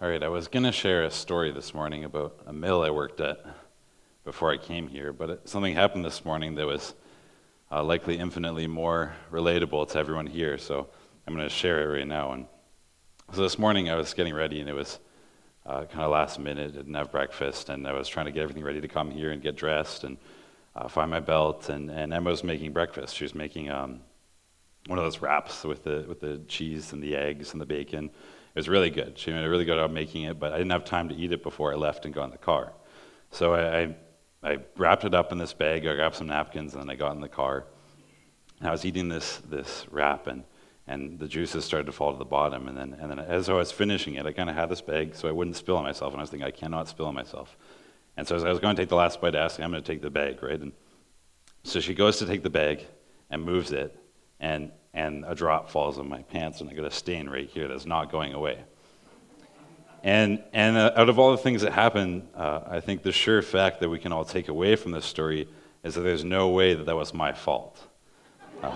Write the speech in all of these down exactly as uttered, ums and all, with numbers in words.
All right, I was going to share a story this morning about a mill I worked at before I came here, but it, something happened this morning that was uh, likely infinitely more relatable to everyone here, so I'm going to share it right now. And so this morning I was getting ready, and it was uh, kind of last minute. I didn't have breakfast, and I was trying to get everything ready to come here and get dressed and uh, find my belt, and, and Emma was making breakfast. She was making um, one of those wraps with the with the cheese and the eggs and the bacon. It was really good. She made a really good job making it, but I didn't have time to eat it before I left and got in the car. So I, I, I wrapped it up in this bag, I grabbed some napkins, and then I got in the car. And I was eating this this wrap, and, and the juices started to fall to the bottom. And then and then as I was finishing it, I kind of had this bag so I wouldn't spill on myself, and I was thinking, I cannot spill on myself. And so as I was going to take the last bite, I asked, I'm going to take the bag, right? And so she goes to take the bag and moves it, and and a drop falls on my pants, and I got a stain right here that's not going away. And and uh, out of all the things that happen, uh, I think the sure fact that we can all take away from this story is that there's no way that that was my fault. Uh,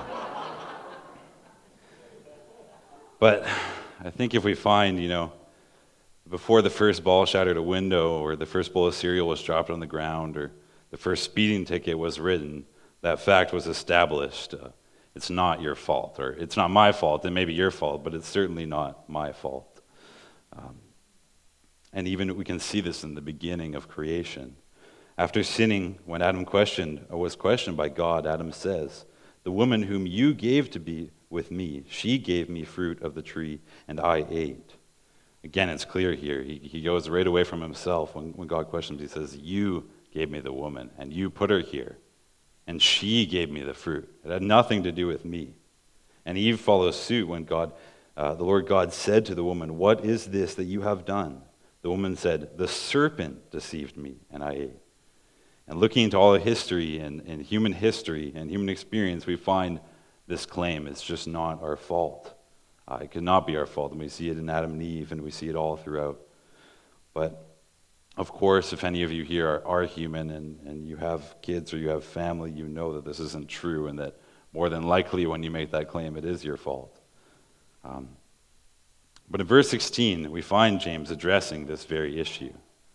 but I think if we find, you know, before the first ball shattered a window, or the first bowl of cereal was dropped on the ground, or the first speeding ticket was written, that fact was established. Uh, It's not your fault, or it's not my fault. It may be your fault, but it's certainly not my fault. Um, and even we can see this in the beginning of creation. After sinning, when Adam questioned, or was questioned by God, Adam says, "The woman whom you gave to be with me, she gave me fruit of the tree, and I ate." Again, it's clear here. He, he goes right away from himself. When, when God questions, he says, "You gave me the woman, and you put her here. And she gave me the fruit." It had nothing to do with me. And Eve follows suit when God, uh, the Lord God said to the woman, "What is this that you have done?" The woman said, "The serpent deceived me, and I ate." And looking into all of history and, and human history and human experience, we find this claim. It's just not our fault. Uh, it could not be our fault. And we see it in Adam and Eve, and we see it all throughout. But of course, if any of you here are, are human and, and you have kids or you have family, you know that this isn't true, and that more than likely when you make that claim, it is your fault. Um, but in verse sixteen, we find James addressing this very issue.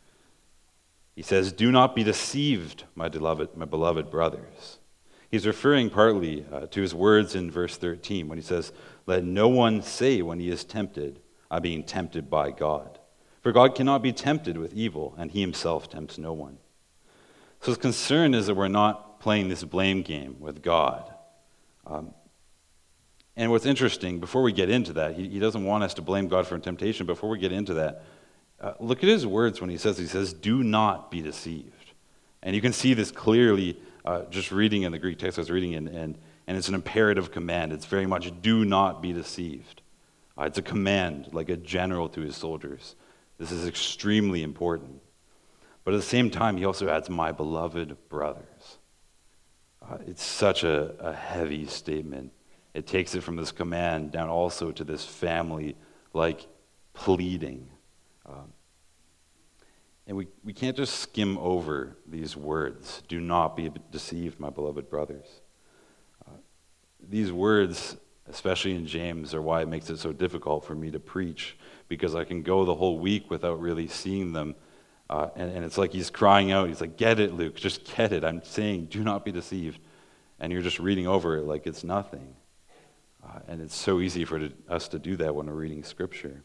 He says, "Do not be deceived, my beloved, my beloved brothers." He's referring partly uh, to his words in verse thirteen when he says, "Let no one say when he is tempted, I'm being tempted by God. For God cannot be tempted with evil, and he himself tempts no one." So his concern is that we're not playing this blame game with God. Um, and what's interesting, before we get into that, he, he doesn't want us to blame God for temptation. Before we get into that, uh, look at his words when he says, he says, "Do not be deceived." And you can see this clearly uh, just reading in the Greek text I was reading, in, and, and it's an imperative command. It's very much, do not be deceived. Uh, it's a command, like a general to his soldiers. This is extremely important. But at the same time, he also adds, "my beloved brothers." Uh, it's such a, a heavy statement. It takes it from this command down also to this family-like pleading. Um, and we, we can't just skim over these words. Do not be deceived, my beloved brothers. Uh, these words, especially in James, are why it makes it so difficult for me to preach, because I can go the whole week without really seeing them. Uh, and, and it's like he's crying out. He's like, "Get it, Luke, just get it. I'm saying, do not be deceived." And you're just reading over it like it's nothing. Uh, and it's so easy for to, us to do that when we're reading Scripture.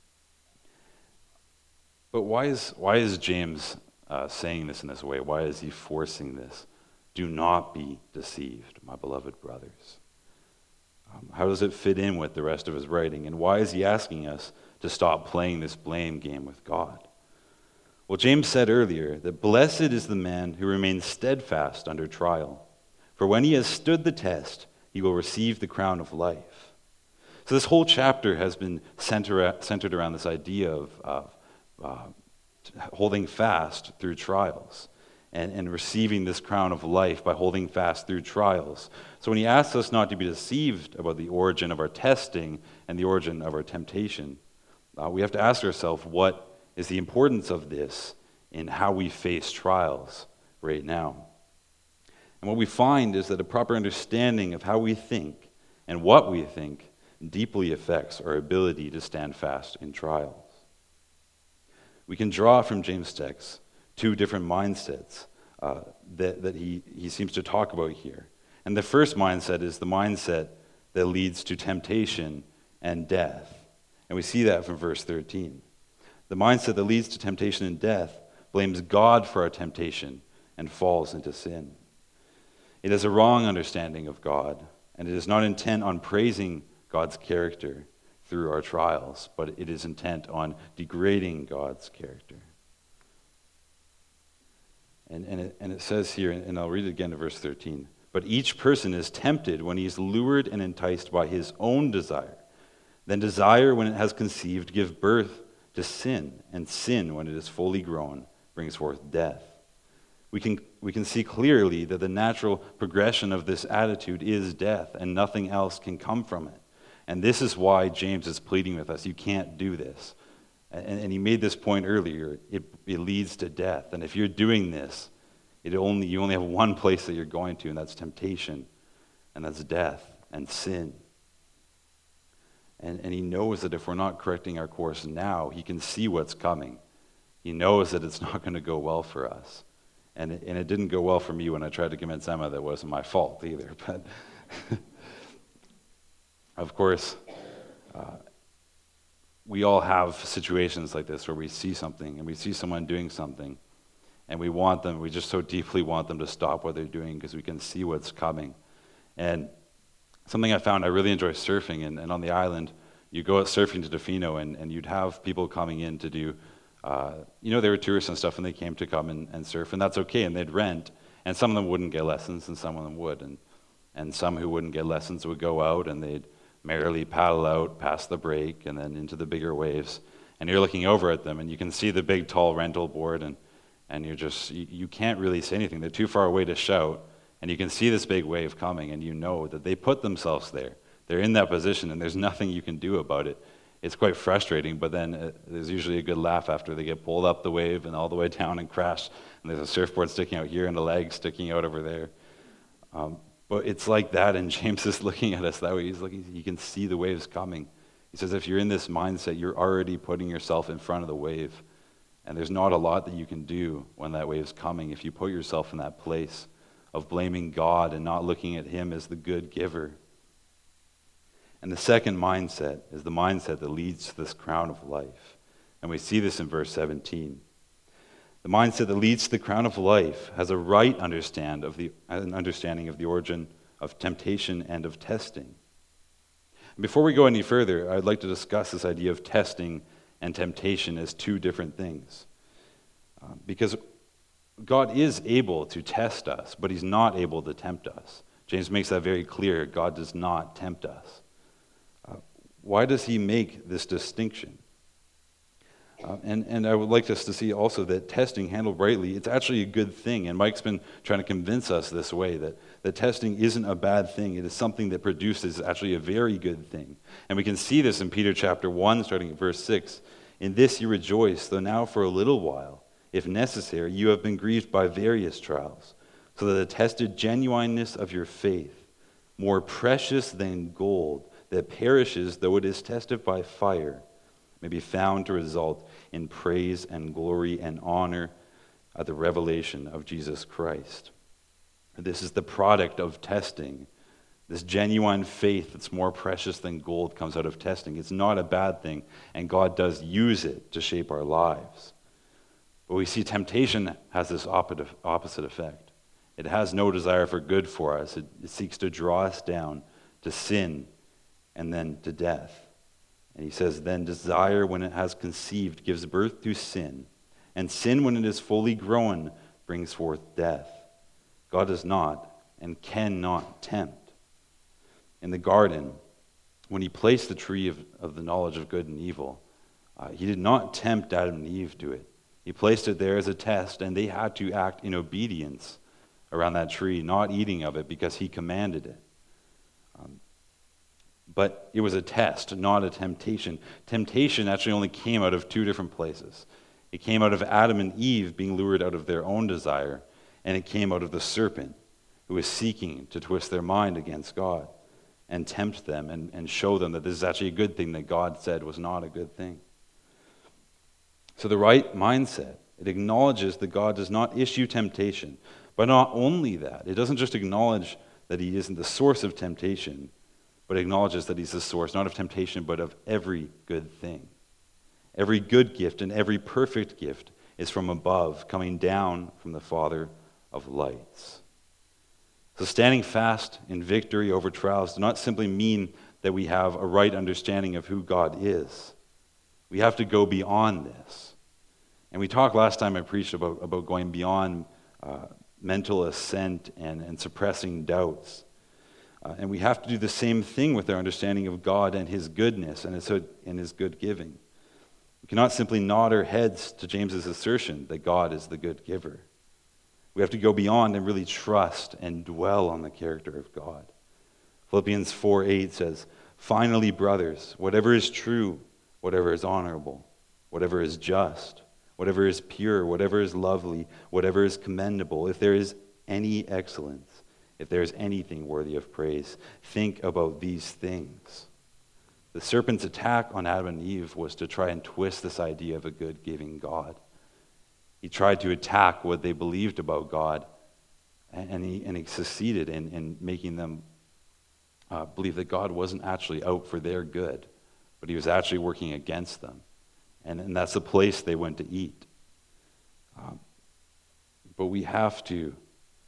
But why is, why is James uh, saying this in this way? Why is he forcing this? Do not be deceived, my beloved brothers. Um, how does it fit in with the rest of his writing? And why is he asking us to stop playing this blame game with God? Well, James said earlier that blessed is the man who remains steadfast under trial, for when he has stood the test, he will receive the crown of life. So this whole chapter has been center, centered around this idea of, of uh, holding fast through trials and, and receiving this crown of life by holding fast through trials. So when he asks us not to be deceived about the origin of our testing and the origin of our temptation, uh, we have to ask ourselves, what is the importance of this in how we face trials right now? And what we find is that a proper understanding of how we think and what we think deeply affects our ability to stand fast in trials. we can draw from James' text two different mindsets uh, that, that he, he seems to talk about here. And the first mindset is the mindset that leads to temptation and death. And we see that from verse thirteen. The mindset that leads to temptation and death blames God for our temptation and falls into sin. It is a wrong understanding of God, and it is not intent on praising God's character through our trials, but it is intent on degrading God's character. And, and, it, and it says here, and I'll read it again in verse thirteen, but each person is tempted when he is lured and enticed by his own desire. Then desire, when it has conceived, gives birth to sin, and sin, when it is fully grown, brings forth death. We can, we can see clearly that the natural progression of this attitude is death, and nothing else can come from it. And this is why James is pleading with us. You can't do this. And, and he made this point earlier. It, it leads to death. And if you're doing this, it only you only have one place that you're going to, and that's temptation, and that's death and sin. And, and he knows that if we're not correcting our course now, he can see what's coming. He knows that it's not going to go well for us. And it, and it didn't go well for me when I tried to convince Emma that it wasn't my fault either. But of course, uh, we all have situations like this where we see something and we see someone doing something and we want them, we just so deeply want them to stop what they're doing because we can see what's coming. And something I found, I really enjoy surfing, and, and on the island, you go out surfing to Tofino and, and you'd have people coming in to do, uh, you know, they were tourists and stuff and they came to come and, and surf, and that's okay, and they'd rent, and some of them wouldn't get lessons and some of them would, and, and some who wouldn't get lessons would go out and they'd merrily paddle out past the break and then into the bigger waves, and you're looking over at them and you can see the big tall rental board, and, and you're just, you, you can't really say anything. They're too far away to shout, and you can see this big wave coming, and you know that they put themselves there. They're in that position, and there's nothing you can do about it. It's quite frustrating, but then uh, there's usually a good laugh after they get pulled up the wave and all the way down and crash, and there's a surfboard sticking out here and a leg sticking out over there. Um, But it's like that, and James is looking at us that way. He's looking, he can see the waves coming. He says if you're in this mindset, you're already putting yourself in front of the wave. And there's not a lot that you can do when that wave's coming if you put yourself in that place of blaming God and not looking at him as the good giver. And the second mindset is the mindset that leads to this crown of life. And we see this in verse seventeen. The mindset that leads to the crown of life has a right understand of the, an understanding of the origin of temptation and of testing. And before we go any further, I'd like to discuss this idea of testing and temptation as two different things. Uh, because God is able to test us, but he's not able to tempt us. James makes that very clear. God does not tempt us. Uh, why does he make this distinction? Uh, and, and I would like us to see also that testing, handled rightly, it's actually a good thing. And Mike's been trying to convince us this way, that, that testing isn't a bad thing. It is something that produces actually a very good thing. And we can see this in Peter chapter one, starting at verse six. In this you rejoice, though now for a little while, if necessary, you have been grieved by various trials, so that the tested genuineness of your faith, more precious than gold, that perishes though it is tested by fire, may be found to result in praise and glory and honor at the revelation of Jesus Christ. This is the product of testing. This genuine faith that's more precious than gold comes out of testing. It's not a bad thing, and God does use it to shape our lives. But we see temptation has this opposite effect. It has no desire for good for us. It, it seeks to draw us down to sin and then to death. And he says, then desire, when it has conceived, gives birth to sin. And sin, when it is fully grown, brings forth death. God does not and cannot tempt. In the garden, when he placed the tree of, of the knowledge of good and evil, uh, he did not tempt Adam and Eve to it. He placed it there as a test, and they had to act in obedience around that tree, not eating of it because he commanded it. Um, But it was a test, not a temptation. Temptation actually only came out of two different places. It came out of Adam and Eve being lured out of their own desire, and it came out of the serpent who was seeking to twist their mind against God and tempt them and, and show them that this is actually a good thing that God said was not a good thing. So the right mindset, it acknowledges that God does not issue temptation. But not only that, it doesn't just acknowledge that he isn't the source of temptation, but acknowledges that he's the source, not of temptation, but of every good thing. Every good gift and every perfect gift is from above, coming down from the Father of lights. So standing fast in victory over trials does not simply mean that we have a right understanding of who God is. We have to go beyond this. And we talked last time I preached about, about going beyond uh, mental assent and, and suppressing doubts. Uh, and we have to do the same thing with our understanding of God and his goodness and his, and his good giving. We cannot simply nod our heads to James's assertion that God is the good giver. We have to go beyond and really trust and dwell on the character of God. Philippians four eight says, "Finally, brothers, whatever is true, whatever is honorable, whatever is just, whatever is pure, whatever is lovely, whatever is commendable, if there is any excellence, if there is anything worthy of praise, think about these things." The serpent's attack on Adam and Eve was to try and twist this idea of a good, giving God. He tried to attack what they believed about God, and he, and he succeeded in, in making them uh, believe that God wasn't actually out for their good, but he was actually working against them. And, and that's the place they went to eat. Um, but we have to,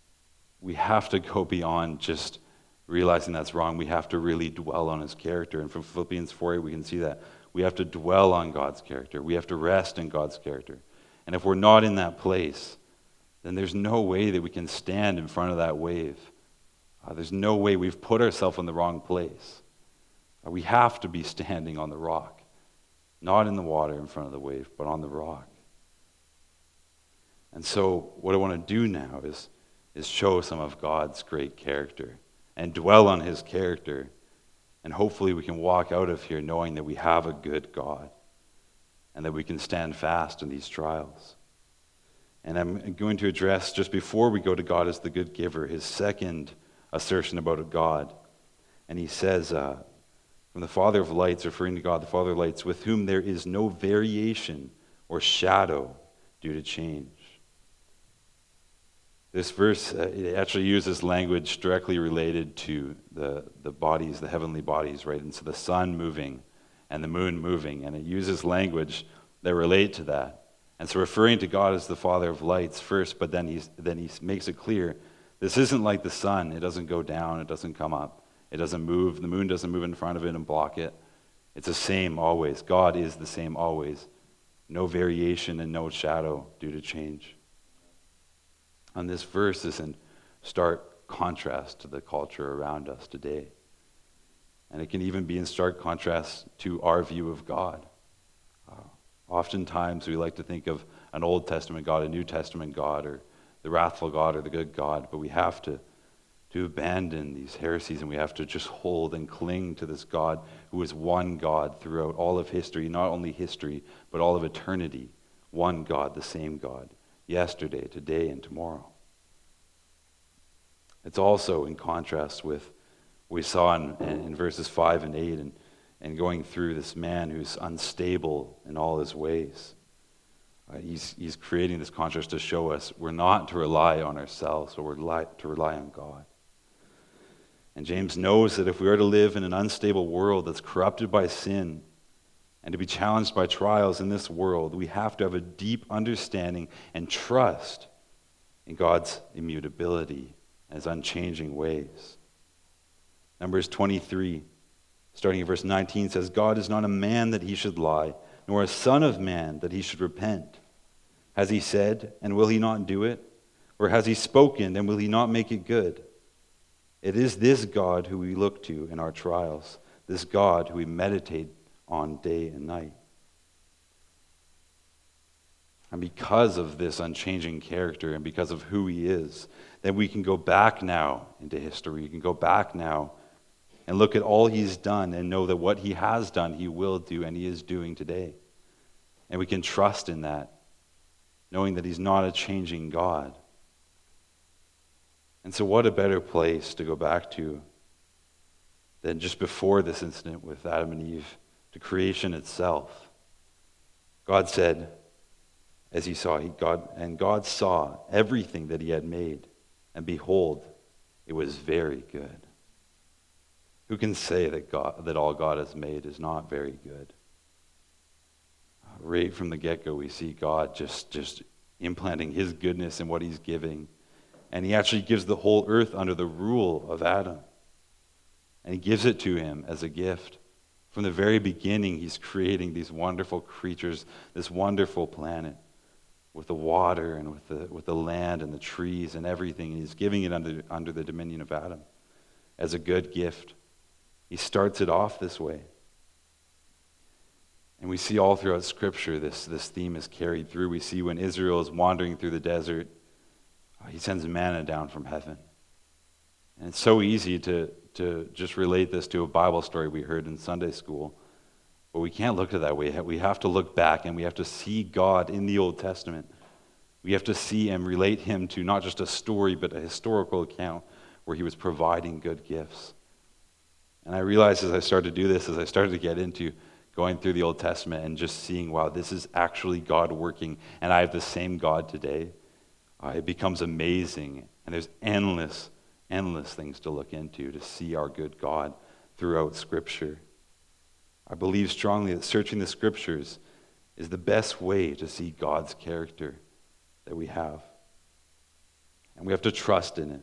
we have to go beyond just realizing that's wrong. We have to really dwell on his character. And from Philippians four eight, we can see that. We have to dwell on God's character. We have to rest in God's character. And if we're not in that place, then there's no way that we can stand in front of that wave. Uh, there's no way. We've put ourselves in the wrong place. Uh, we have to be standing on the rock. Not in the water in front of the wave, but on the rock. And so what I want to do now is, is show some of God's great character and dwell on his character. And hopefully we can walk out of here knowing that we have a good God and that we can stand fast in these trials. And I'm going to address, just before we go to God as the good giver, his second assertion about a God. And he says, uh, from the Father of lights, referring to God, the Father of lights, with whom there is no variation or shadow due to change. This verse uh, it actually uses language directly related to the, the bodies, the heavenly bodies, right? And so the sun moving and the moon moving, and it uses language that relate to that. And so referring to God as the Father of lights first, but then, he's, then he makes it clear, this isn't like the sun. It doesn't go down, it doesn't come up. It doesn't move. The moon doesn't move in front of it and block it. It's the same always. God is the same always. No variation and no shadow due to change. And this verse is in stark contrast to the culture around us today. And it can even be in stark contrast to our view of God. Uh, oftentimes we like to think of an Old Testament God, a New Testament God, or the wrathful God or the good God, but we have to to abandon these heresies, and we have to just hold and cling to this God who is one God throughout all of history, not only history, but all of eternity. One God, the same God, yesterday, today, and tomorrow. It's also in contrast with what we saw in, in verses five and eight, and, and going through this man who's unstable in all his ways. Uh, he's, he's creating this contrast to show us we're not to rely on ourselves, but we're li- to rely on God. And James knows that if we are to live in an unstable world that's corrupted by sin and to be challenged by trials in this world, we have to have a deep understanding and trust in God's immutability and his unchanging ways. Numbers twenty-three, starting at verse nineteen, says, God is not a man that he should lie, nor a son of man that he should repent. Has he said, and will he not do it? Or has he spoken, and will he not make it good? It is this God who we look to in our trials, this God who we meditate on day and night. And because of this unchanging character and because of who he is, then we can go back now into history. We can go back now and look at all he's done and know that what he has done, he will do, and he is doing today. And we can trust in that, knowing that he's not a changing God. And so what a better place to go back to than just before this incident with Adam and Eve, to creation itself. God said, as he saw, he, God, and God saw everything that he had made, and behold, it was very good. Who can say that God, that all God has made is not very good? Right from the get-go, we see God just, just implanting his goodness in what he's giving. And he actually gives the whole earth under the rule of Adam. And he gives it to him as a gift. From the very beginning, he's creating these wonderful creatures, this wonderful planet, with the water and with the, with the land and the trees and everything. And he's giving it under, under the dominion of Adam as a good gift. He starts it off this way. And we see all throughout Scripture this, this theme is carried through. We see when Israel is wandering through the desert, he sends manna down from heaven. And it's so easy to, to just relate this to a Bible story we heard in Sunday school. But we can't look at it that way. We have to look back and we have to see God in the Old Testament. We have to see and relate him to not just a story, but a historical account where he was providing good gifts. And I realized as I started to do this, as I started to get into going through the Old Testament and just seeing, wow, this is actually God working, and I have the same God today, uh, it becomes amazing. And there's endless, endless things to look into to see our good God throughout Scripture. I believe strongly that searching the Scriptures is the best way to see God's character that we have. And we have to trust in it.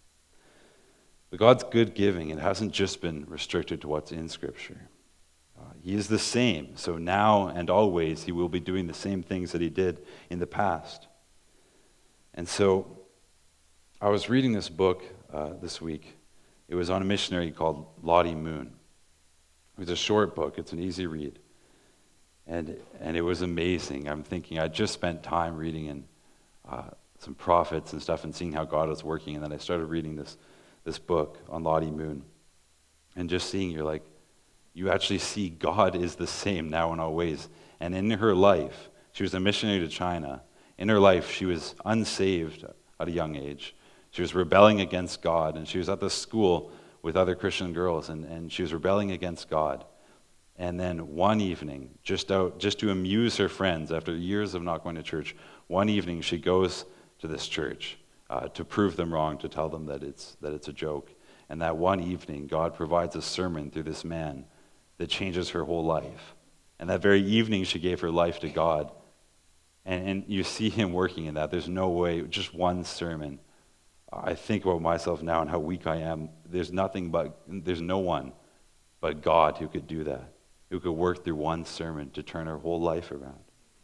But God's good giving, it hasn't just been restricted to what's in Scripture. Uh, he is the same, so now and always he will be doing the same things that he did in the past. And so I was reading this book uh, this week. It was on a missionary called Lottie Moon. It was a short book. It's an easy read. And and it was amazing. I'm thinking I just spent time reading in uh, some prophets and stuff and seeing how God was working. And then I started reading this, this book on Lottie Moon. And just seeing, you're like, you actually see God is the same now in all ways. And in her life, she was a missionary to China. In her life, she was unsaved at a young age. She was rebelling against God, and she was at the school with other Christian girls, and, and she was rebelling against God. And then one evening, just out, just to amuse her friends after years of not going to church, one evening she goes to this church uh, to prove them wrong, to tell them that it's that it's a joke. And that one evening, God provides a sermon through this man that changes her whole life. And that very evening, she gave her life to God. And, and you see him working in that. There's no way, just one sermon. I think about myself now and how weak I am. There's nothing but, there's no one but God who could do that, who could work through one sermon to turn her whole life around.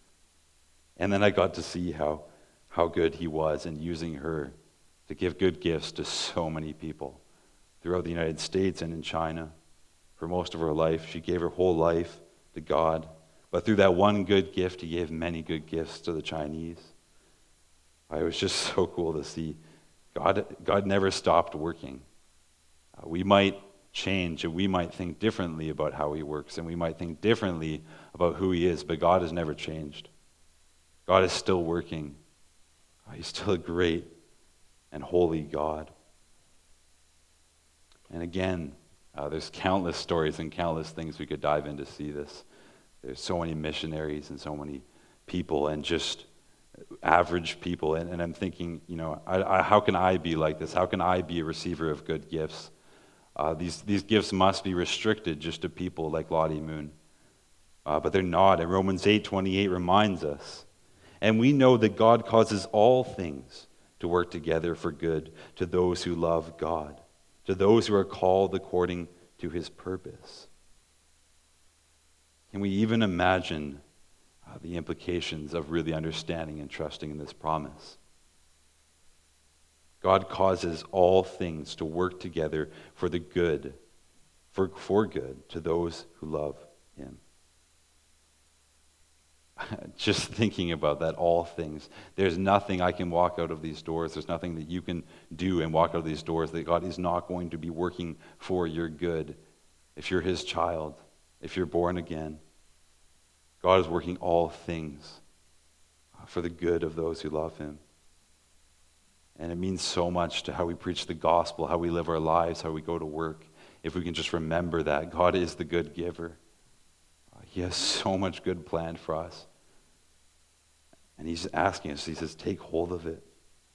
And then I got to see how, how good he was in using her to give good gifts to so many people throughout the United States and in China. For most of her life, she gave her whole life to God. But through that one good gift, he gave many good gifts to the Chinese. It was just so cool to see. God, God never stopped working. Uh, we might change and we might think differently about how he works, and we might think differently about who he is, but God has never changed. God is still working. Uh, he's still a great and holy God. And again, uh, there's countless stories and countless things we could dive in to see this. There's so many missionaries and so many people and just average people. And, and I'm thinking, you know, I, I, how can I be like this? How can I be a receiver of good gifts? Uh, these, these gifts must be restricted just to people like Lottie Moon. Uh, but they're not. And Romans eight twenty-eight reminds us. And we know that God causes all things to work together for good to those who love God, to those who are called according to his purpose. Can we even imagine uh, the implications of really understanding and trusting in this promise? God causes all things to work together for the good, for, for good, to those who love him. Just thinking about that, all things. There's nothing I can walk out of these doors. There's nothing that you can do and walk out of these doors that God is not going to be working for your good. If you're his child, if you're born again, God is working all things for the good of those who love him. And it means so much to how we preach the gospel, how we live our lives, how we go to work. If we can just remember that God is the good giver. He has so much good planned for us. And he's asking us, he says, take hold of it.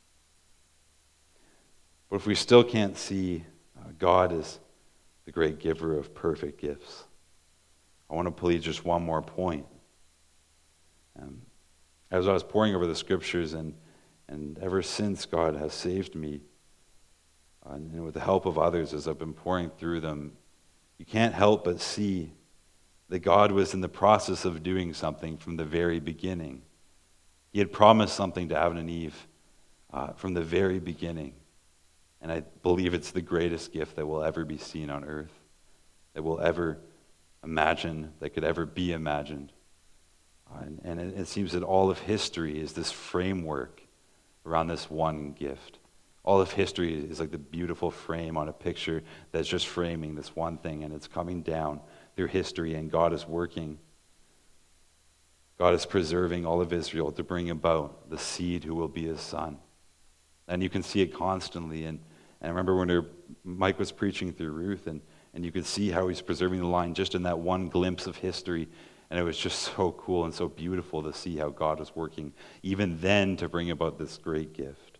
But if we still can't see uh, God as the great giver of perfect gifts, I want to plead just one more point. Um, as I was poring over the scriptures, and, and ever since God has saved me, uh, and with the help of others as I've been poring through them, you can't help but see that God was in the process of doing something from the very beginning. He had promised something to Adam and Eve uh, from the very beginning. And I believe it's the greatest gift that will ever be seen on earth, that will ever imagine, that could ever be imagined. Uh, and and it, it seems that all of history is this framework around this one gift. All of history is like the beautiful frame on a picture that's just framing this one thing, and it's coming down through history, and God is working. God is preserving all of Israel to bring about the seed who will be his son. And you can see it constantly. And, and I remember when there, Mike was preaching through Ruth, and, and you could see how he's preserving the line just in that one glimpse of history. And it was just so cool and so beautiful to see how God was working, even then, to bring about this great gift.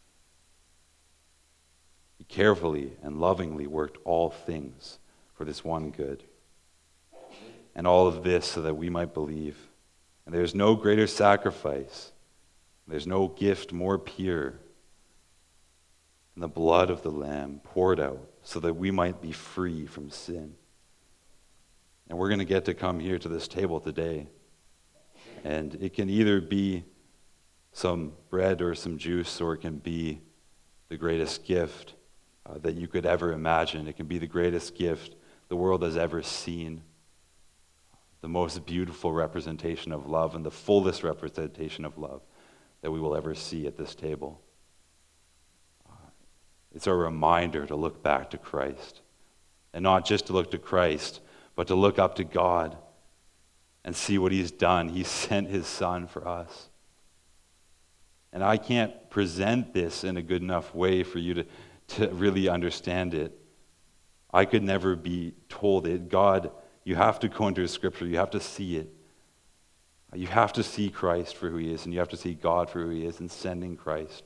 He carefully and lovingly worked all things for this one good. And all of this so that we might believe. And there's no greater sacrifice, there's no gift more pure than the blood of the Lamb poured out so that we might be free from sin. And we're going to get to come here to this table today. And it can either be some bread or some juice, or it can be the greatest gift uh, that you could ever imagine. It can be the greatest gift the world has ever seen. The most beautiful representation of love and the fullest representation of love that we will ever see at this table. Uh, it's a reminder to look back to Christ. And not just to look to Christ, but to look up to God and see what he's done. He sent his son for us. And I can't present this in a good enough way for you to, to really understand it. I could never be told it. God, you have to go into Scripture. You have to see it. You have to see Christ for who he is, and you have to see God for who he is in sending Christ.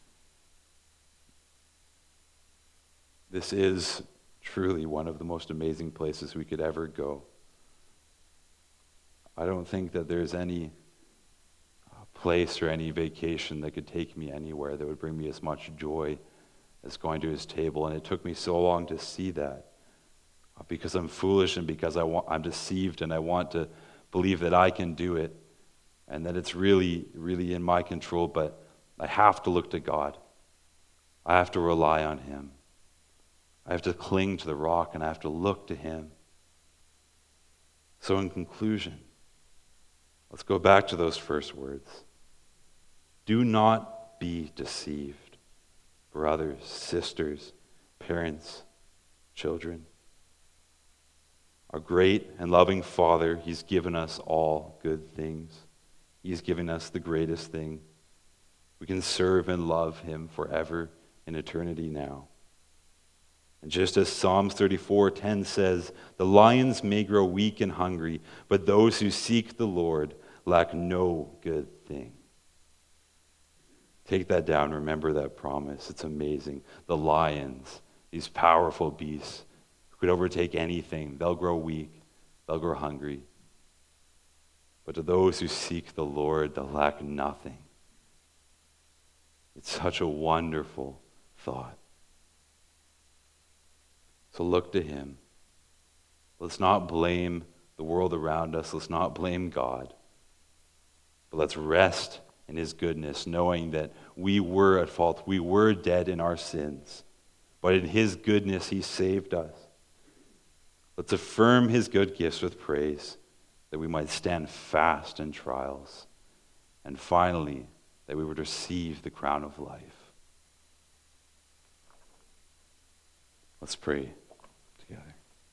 This is truly one of the most amazing places we could ever go. I don't think that there's any place or any vacation that could take me anywhere that would bring me as much joy as going to his table. And it took me so long to see that. Because I'm foolish and because I want, I'm deceived and I want to believe that I can do it and that it's really, really in my control, but I have to look to God. I have to rely on him. I have to cling to the rock and I have to look to him. So in conclusion, let's go back to those first words. Do not be deceived, brothers, sisters, parents, children. Our great and loving Father, he's given us all good things. He's given us the greatest thing. We can serve and love him forever in eternity now. And just as Psalms thirty-four ten says, the lions may grow weak and hungry, but those who seek the Lord lack no good thing. Take that down, remember that promise. It's amazing. The lions, these powerful beasts, could overtake anything. They'll grow weak. They'll grow hungry. But to those who seek the Lord, they'll lack nothing. It's such a wonderful thought. So look to him. Let's not blame the world around us. Let's not blame God. But let's rest in his goodness, knowing that we were at fault. We were dead in our sins. But in his goodness, he saved us. Let's affirm his good gifts with praise, that we might stand fast in trials, and finally, that we would receive the crown of life. Let's pray together.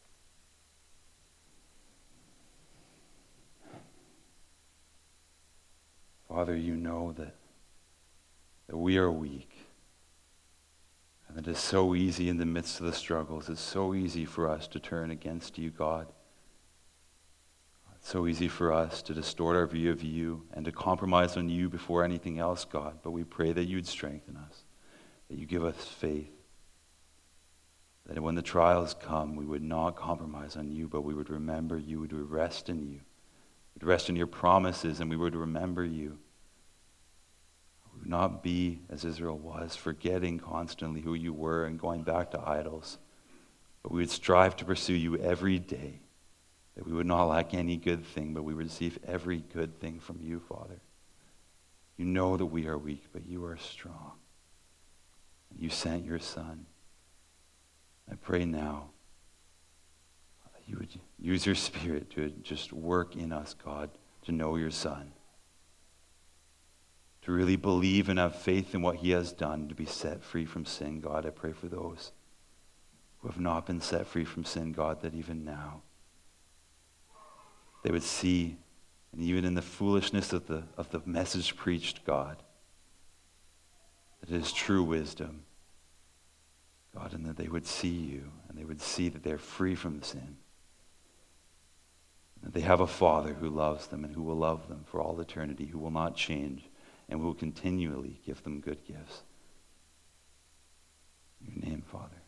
Father, you know that, that we are weak. And it is so easy in the midst of the struggles. It's so easy for us to turn against you, God. It's so easy for us to distort our view of you and to compromise on you before anything else, God. But we pray that you'd strengthen us, that you give us faith, that when the trials come, we would not compromise on you, but we would remember you, we would rest in you. We'd rest in your promises, and we would remember you. We would not be as Israel was, forgetting constantly who you were and going back to idols. But we would strive to pursue you every day, that we would not lack any good thing, but we would receive every good thing from you, Father. You know that we are weak, but you are strong. And you sent your Son. I pray now that you would use your Spirit to just work in us, God, to know your Son, to really believe and have faith in what he has done, to be set free from sin. God, I pray for those who have not been set free from sin, God, that even now they would see, and even in the foolishness of the, of the message preached, God, that it is true wisdom, God, and that they would see you, and they would see that they're free from sin, that they have a Father who loves them and who will love them for all eternity, who will not change, and will continually give them good gifts. In your name, Father.